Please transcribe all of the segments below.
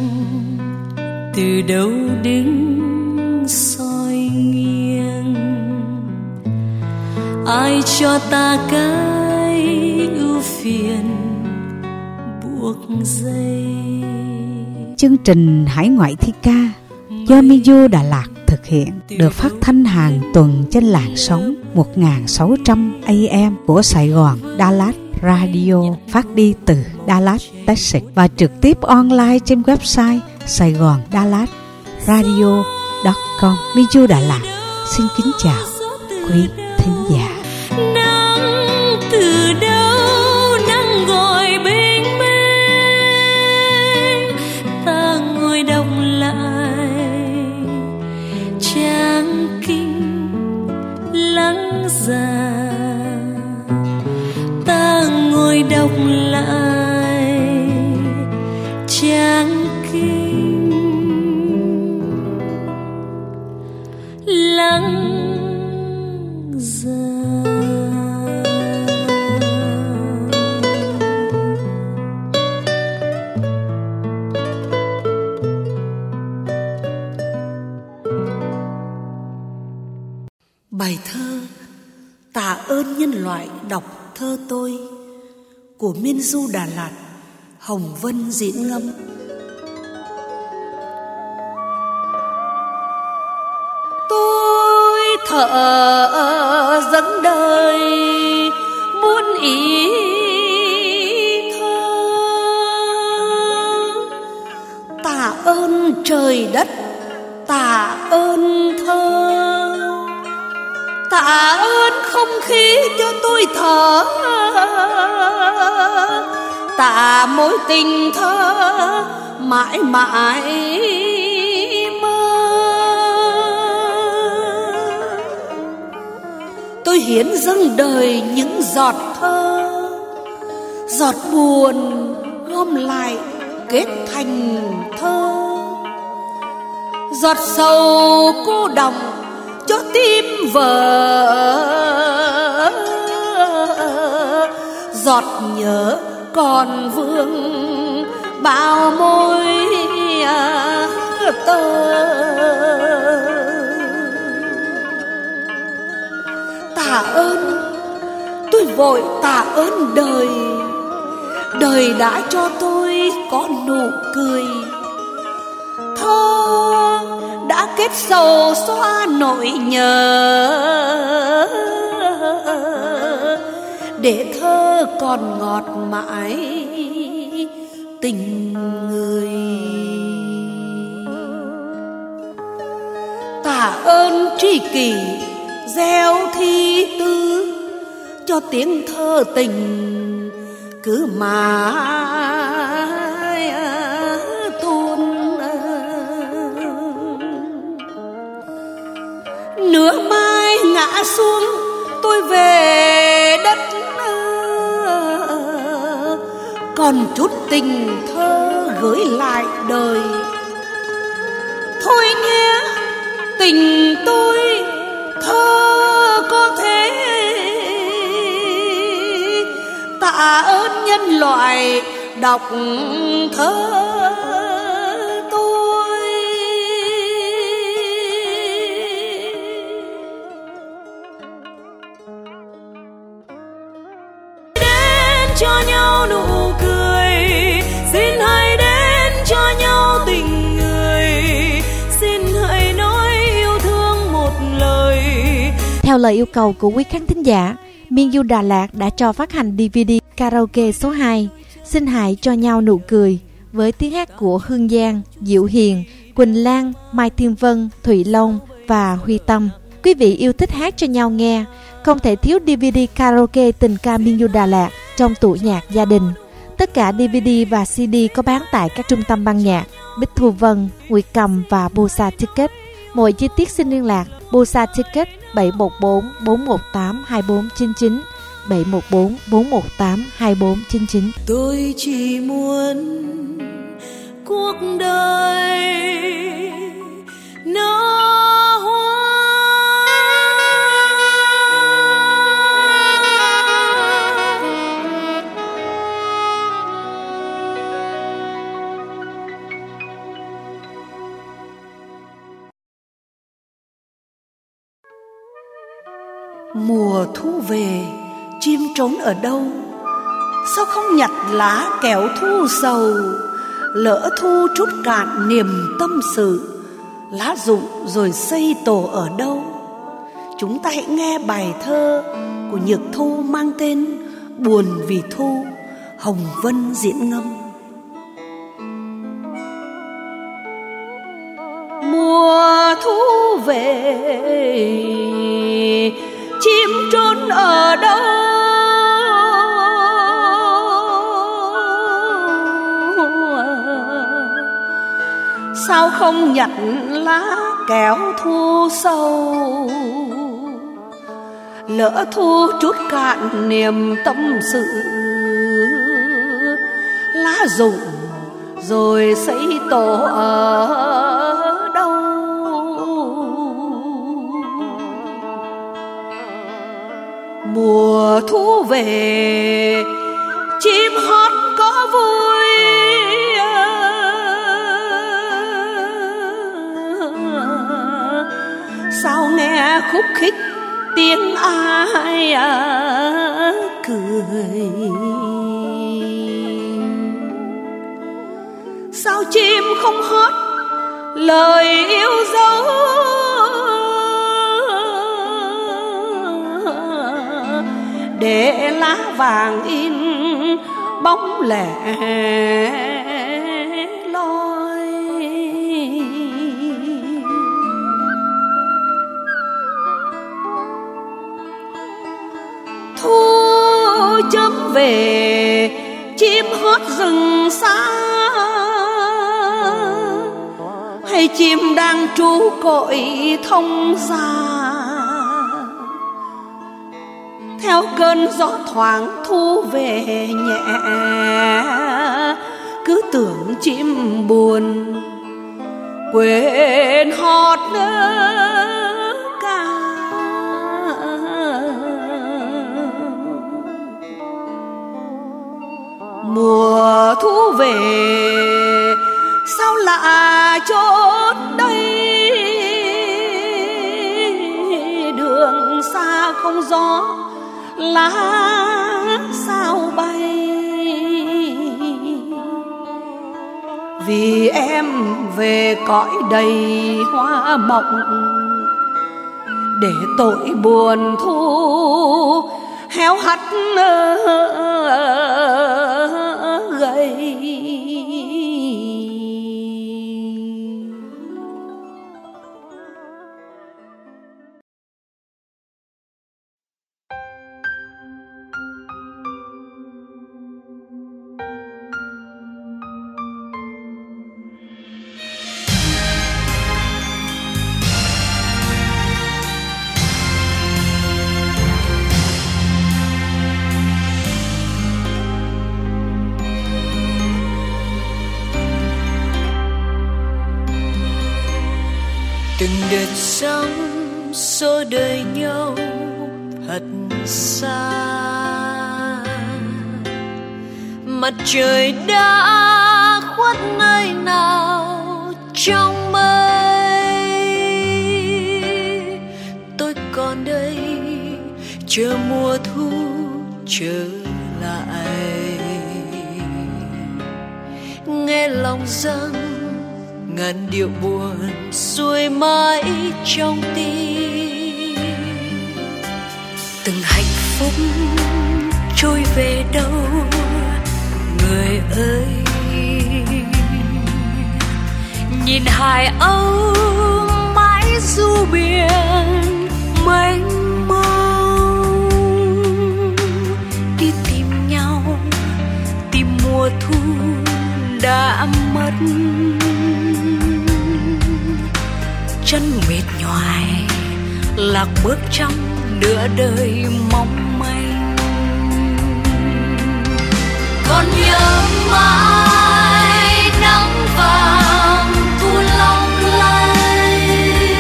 từ đâu đứng soi nghiêng. Ai cho ta cái ưu phiền buộc dây. Chương trình Hải ngoại thi ca do Miu Đà Lạt thực hiện, được phát thanh hàng tuần trên làn sóng 1600 AM của Sài Gòn Dallas Radio, phát đi từ Dallas, Texas và trực tiếp online trên website saigondallassradio.com. Miu Đà Lạt xin kính chào quý thính giả. Nắng từ đâu nắng gọi bình minh, ta ngồi đọc lại trang kinh lắng già. Ta ngồi đọc lại trang kinh lắng già. Bài thơ Tạ ơn nhân loại đọc thơ tôi của Miu Đà Lạt, Hồng Vân diễn ngâm. Tôi thở dẫn đời muôn ý thơ, tạ ơn trời đất, tạ ơn thơ, tạ ơn không khí cho tôi thở, tạ mối tình thơ mãi mãi mơ. Tôi hiến dâng đời những giọt thơ, giọt buồn gom lại kết thành thơ, giọt sầu cô đồng cho tim vỡ, giọt nhớ còn vương bao môi tơ. Tạ ơn, tôi vội tạ ơn đời, đời đã cho tôi có nụ cười. Thơ đã kết sầu xóa nỗi nhớ, để thơ còn ngọt mãi tình người. Tạ ơn tri kỷ gieo thi tư, cho tiếng thơ tình cứ mãi tuôn. Nửa mai ngã xuống tôi về đất, còn chút tình thơ gửi lại đời. Thôi nhé tình tôi thơ có thế, tạ ơn nhân loại đọc thơ tôi. Đến cho nhau nụ cười, xin hãy đến cho nhau tình người, xin hãy nói yêu thương một lời. Theo lời yêu cầu của quý khán thính giả, Miu Đà Lạt đã cho phát hành DVD karaoke số 2 Xin hãy cho nhau nụ cười, với tiếng hát của Hương Giang, Diệu Hiền, Quỳnh Lan, Mai Thiên Vân, Thụy Long và Huy Tâm. Quý vị yêu thích hát cho nhau nghe, không thể thiếu DVD karaoke tình ca Miu Đà Lạt trong tủ nhạc gia đình. Tất cả DVD và CD có bán tại các trung tâm ban nhạc Bích Thu Vân, Nguyệt Cầm và Bosa Ticket. Mọi chi tiết xin liên lạc Bosa Ticket 714 418 2499, 714 418 2499. Tôi chỉ muốn cuộc đời nó hoa. Mùa thu về, chim trốn ở đâu? Sao không nhặt lá kéo thu sầu? Lỡ thu trút cạn niềm tâm sự, lá rụng rồi xây tổ ở đâu? Chúng ta hãy nghe bài thơ của Nhược Thu mang tên Buồn vì thu, Hồng Vân diễn ngâm. Mùa thu về, chim trốn ở đâu? Sao không nhặt lá kéo thu sâu? Lỡ thu trút cạn niềm tâm sự, lá rụng rồi xây tổ ở đâu? Mùa thu về, chim hót có vui, sao nghe khúc khích tiếng ai cười? Sao chim không hót lời yêu dấu? Để lá vàng in bóng lẻ loi. Thu chớm về, chim hót rừng xa, hay chim đang trú cội thông ra? Theo cơn gió thoảng thu về nhẹ, cứ tưởng chim buồn quên hót ca. Mùa thu về, sao lạ chốn đây? Đường xa không gió, lá sao bay? Vì em về cõi đầy hoa mộng, để tội buồn thu héo hắt gầy. Từng đợt sóng xô đời nhau thật xa, mặt trời đã khuất nơi nào trong mây. Tôi còn đây chờ mùa thu trở lại, nghe lòng dâng ngàn điệu buồn xuôi mãi trong tim. Từng hạnh phúc trôi về đâu người ơi? Nhìn hải âu mãi du biển mênh mông, đi tìm nhau, tìm mùa thu đã mất. Chân mệt nhoài lạc bước trong nửa đời mong manh. Còn nhớ mãi nắng vàng thu long lanh,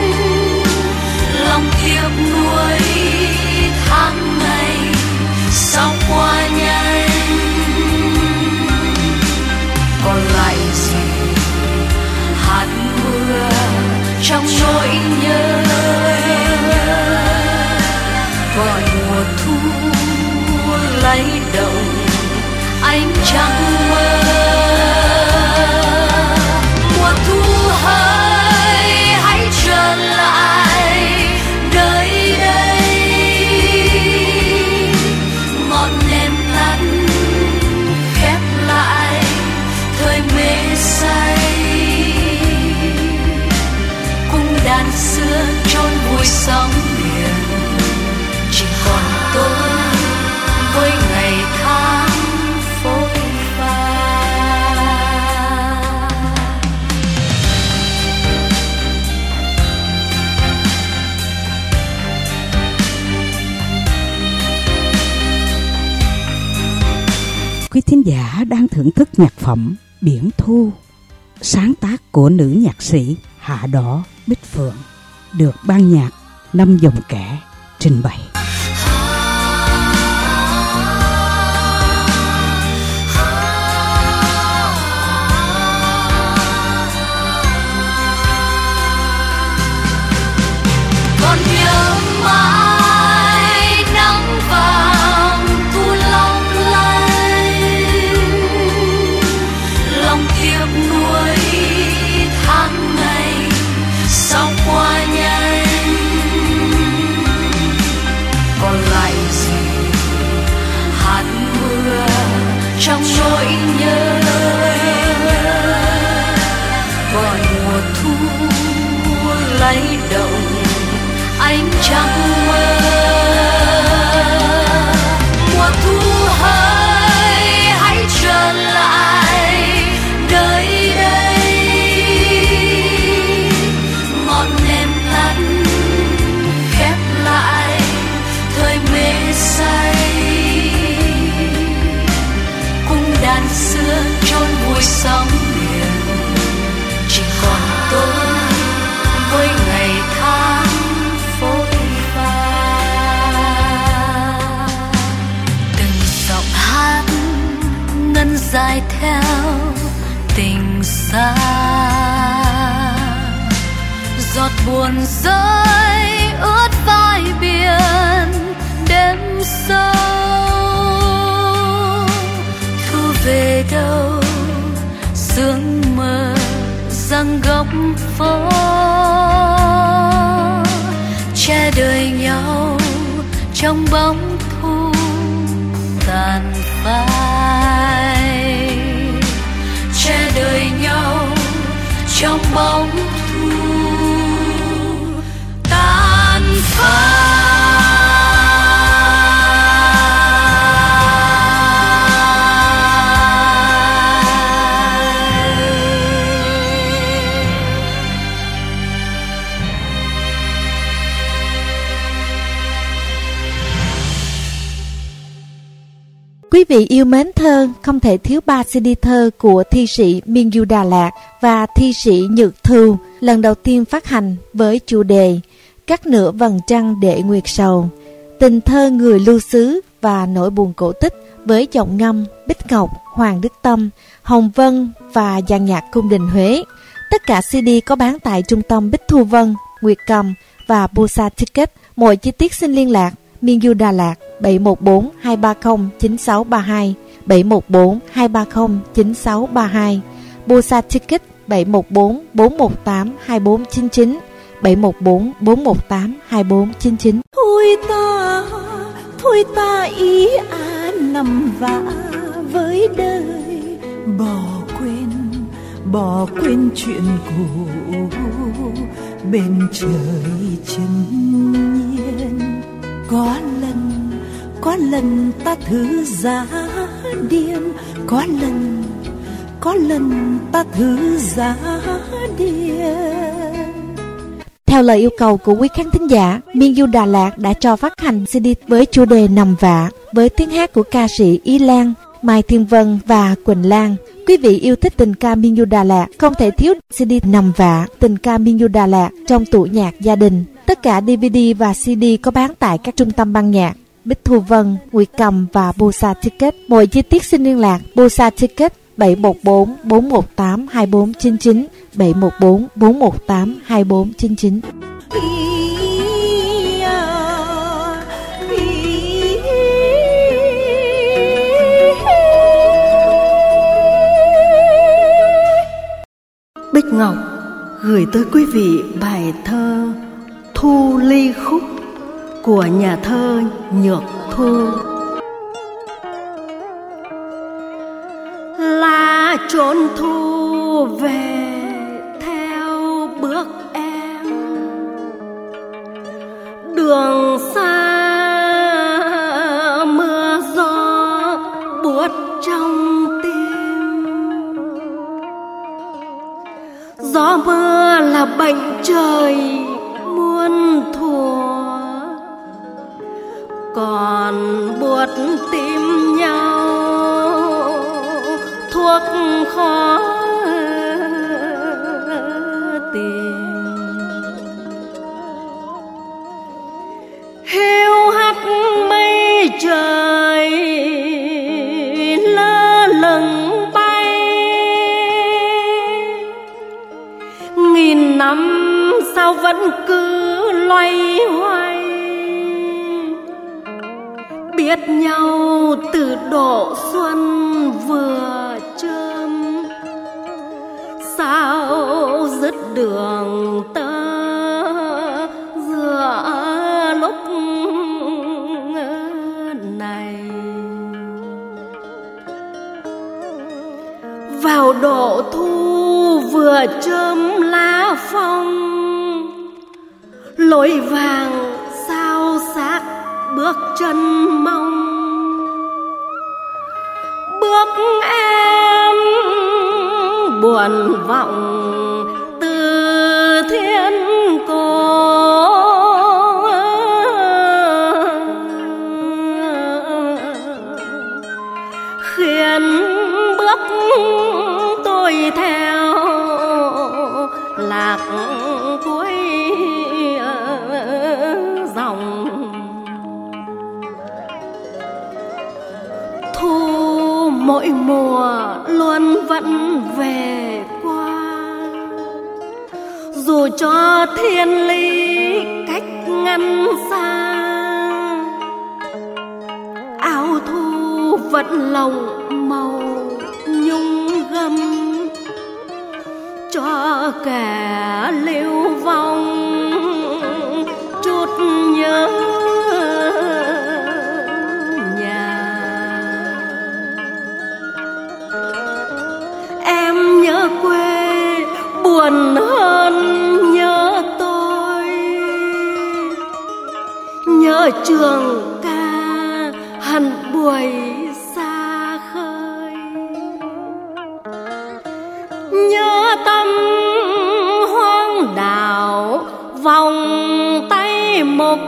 lòng tiếc nuối tháng ngày sao qua nhanh. Còn lại gì hạt mưa trong nỗi nhớ, quý thính giả đang thưởng thức nhạc phẩm Biển Thu, sáng tác của nữ nhạc sĩ Hạ Đỏ Bích Phượng, được ban nhạc Năm Dòng Kẻ trình bày. Còn nhớ mãi nắng vàng thu long lanh, lòng tiếc nuối tháng ngày sao qua nhanh. Còn lại gì hạt mưa trong nỗi nhớ, còn mùa thu lay động ánh trăng mơ. Mùa thu hỡi hãy trở lại nơi đây, ngọn đèn tắt khép lại thời mê say. Cung đàn xưa trôi vui sóng biển, chỉ còn tôi với ngày tháng phôi pha. Từng giọng hát ngân dài theo tình xa, giọt buồn rơi ướt vai biển đêm sâu. Thu về đâu sương mờ giăng góc phố, che đời nhau trong bóng thu tàn phai, che đời nhau trong bóng thu tàn phai. Quý vị yêu mến thơ, không thể thiếu 3 CD thơ của thi sĩ Miên Du Đà Lạt và thi sĩ Nhược Thu, lần đầu tiên phát hành với chủ đề Cắt nửa vầng trăng để nguyệt sầu, tình thơ người lưu xứ và nỗi buồn cổ tích với giọng ngâm Bích Ngọc, Hoàng Đức Tâm, Hồng Vân và dàn nhạc cung đình Huế. Tất cả CD có bán tại trung tâm Bích Thu Vân, Nguyệt Cầm và Bosa Ticket. Mọi chi tiết xin liên lạc Miên Du Đà Lạt 714 230 9632, 714 230 9632, Bosa Ticket 714 418 2499, 714 418 2499. Thôi ta ý nằm vã với đời, bỏ quên chuyện cũ bên trời chân nhiên. Có lần ta thử giá điên, có lần ta thử giá điên. Theo lời yêu cầu của quý khán thính giả, Miên Du Đà Lạt đã cho phát hành CD với chủ đề Nằm Vạ với tiếng hát của ca sĩ Y Lan, Mai Thiên Vân và Quỳnh Lan. Quý vị yêu thích tình ca Miên Du Đà Lạt không thể thiếu CD Nằm Vạ, tình ca Miên Du Đà Lạt trong tủ nhạc gia đình. Tất cả DVD và CD có bán tại các trung tâm ban nhạc Bích Thu Vân, Nguyệt Cầm và Bosa Ticket. Mọi chi tiết xin liên lạc Bosa Ticket 714 418 2499, 714 418 2499. Bích Ngọc gửi tới quý vị bài thơ Thu Ly Khúc của nhà thơ Nhược Thu. Lá trốn thu về theo bước em, đường xa mưa gió buốt trong tim. Gió mưa là bệnh trời muôn thuở, còn buốt tim nhau bước khó tìm. Hiu hắt mây trời lơ lửng bay, nghìn năm sao vẫn cứ loay hoay, biết nhau từ độ xuân vừa chớm, sao dứt đường tơ giữa lúc này. Vào độ thu vừa chớm lá phong, lối vàng sao xác bước chân mong. Bước em buồn vọng từ thiên cổ, khiến bước tôi theo lạc cuối dòng. Thu mỗi mùa luôn vẫn về qua, dù cho thiên lý cách ngăn xa. Áo thu vẫn lồng màu nhung gấm, cho kẻ lưu vong chút nhớ nhà. Em nhớ quê buồn hơn nhớ tôi, nhớ trường ca hằn buổi xa khơi, nhớ tâm hoang đảo vòng tay mục.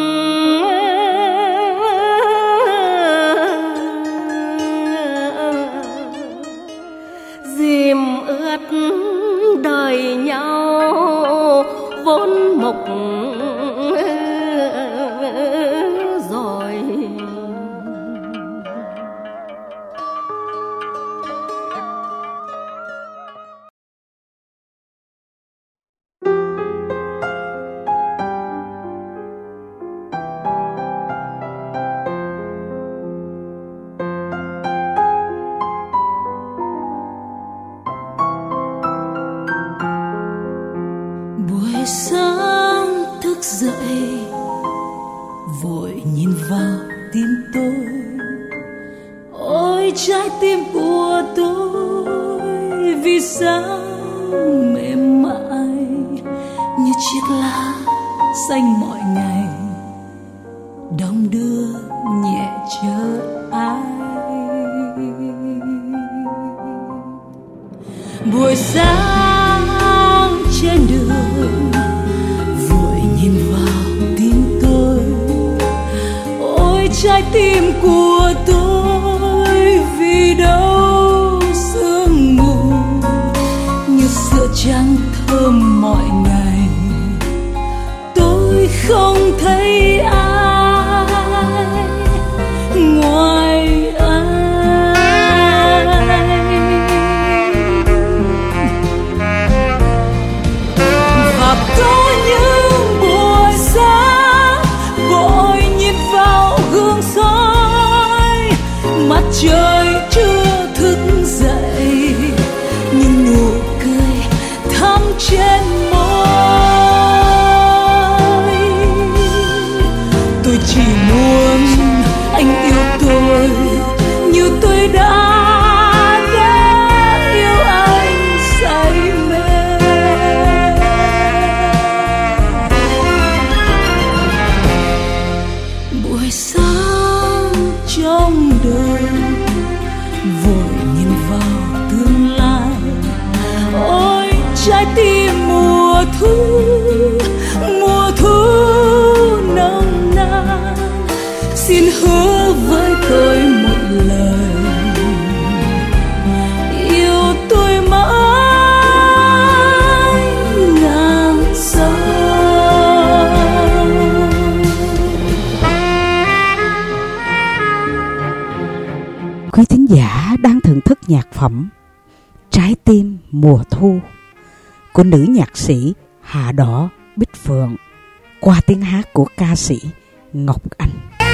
Dìm ướt đời nhau vốn mục rồi. Buổi sáng thức dậy vội nhìn vào tim tôi, ôi trái tim của tôi vì sao mềm mại như chiếc lá xanh mọi ngày, đong đưa nhẹ chờ ai. Buổi sáng trên đường vội nhìn vào tim tôi, ôi trái tim của tôi vì đâu sương mù như sữa trắng thơm mọi ngày. Tôi không thấy ai ngoài anh, và có những buổi sáng vội nhìn vào gương soi, mặt trời chưa thức dậy nhưng nụ cười thắm trên môi. Tôi chỉ muốn anh yêu tôi như tôi đã yêu anh say mê. Buổi sáng trong đời vội nhìn vào tương lai, ôi trái tim mùa thu nồng nàn, xin hứa với tôi một lời nhạc phẩm Trái tim mùa thu của nữ nhạc sĩ Hà Đỏ Bích Phượng qua tiếng hát của ca sĩ Ngọc Anh.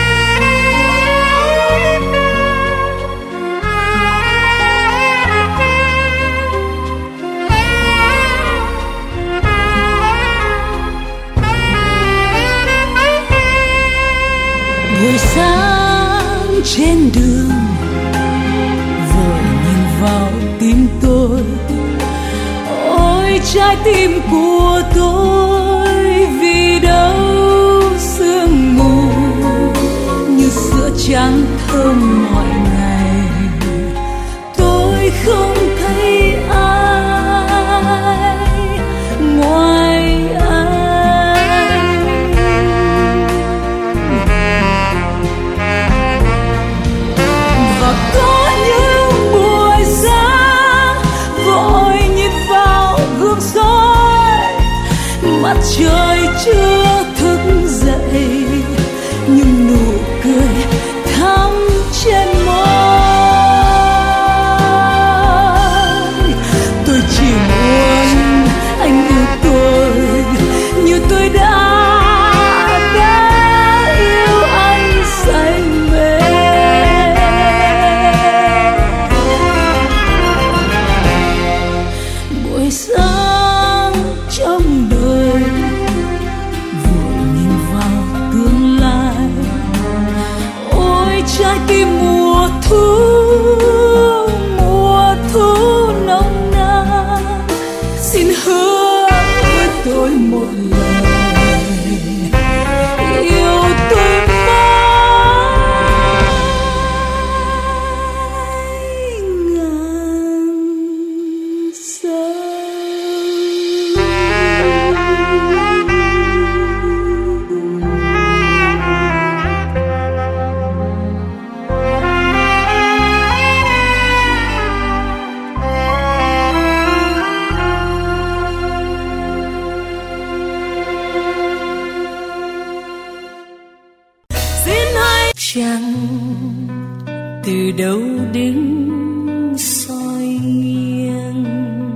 Buổi sáng trên đường vội nhìn vào tim tôi, ôi trái tim của tôi vì đâu sương mù như sữa trắng thơm mọi ngày, tôi không thấy ai ngoài anh. Và có những buổi sáng vội nhìn vào gương soi, mặt trời chưa thức dậy nhưng nụ cười thắm trên môi. Tôi chỉ muốn anh yêu tôi như tôi đã yêu anh say mê. Buổi sáng trong đời vội nhìn vào tương lai, ôi trái tim mùa thu nồng nàn, xin hứa với tôi một lời yêu tôi mãi ngàn sao. Chẳng từ đâu đứng soi nghiêng,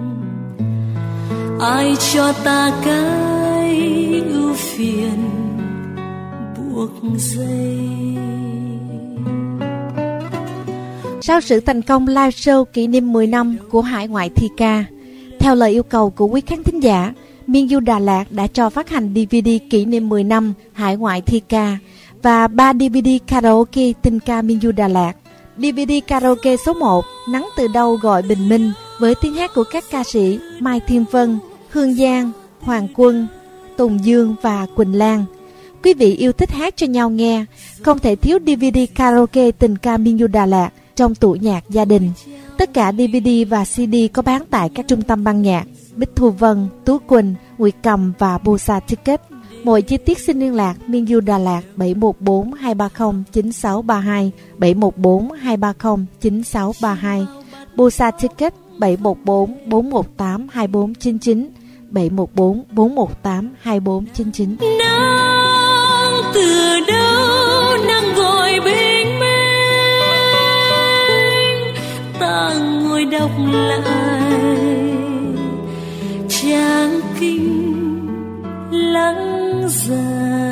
ai cho ta cái ưu phiền buộc dây. Sau sự thành công live show kỷ niệm 10 năm của Hải Ngoại Thi Ca, theo lời yêu cầu của quý khán thính giả, Miên Du Đà Lạt đã cho phát hành DVD kỷ niệm 10 năm Hải Ngoại Thi Ca và 3 DVD karaoke tình ca Miên Du Đà Lạt. DVD karaoke số 1 Nắng Từ Đâu Gọi Bình Minh với tiếng hát của các ca sĩ Mai Thiên Vân, Hương Giang, Hoàng Quân, Tùng Dương và Quỳnh Lan. Quý vị yêu thích hát cho nhau nghe, không thể thiếu DVD karaoke tình ca Miên Du Đà Lạt trong tủ nhạc gia đình. Tất cả DVD và CD có bán tại các trung tâm ban nhạc Bích Thu Vân, Tú Quỳnh, Nguyệt Cầm và Busa Ticket. Mọi chi tiết xin liên lạc Miên Du Đà Lạt 714 230 9632, 714 230 9632, Busa Ticket 714 418 2499, 714 418 2499. Nắng từ đâu nắng gọi bình minh, ta ngồi đọc lại trang kinh lắng dài.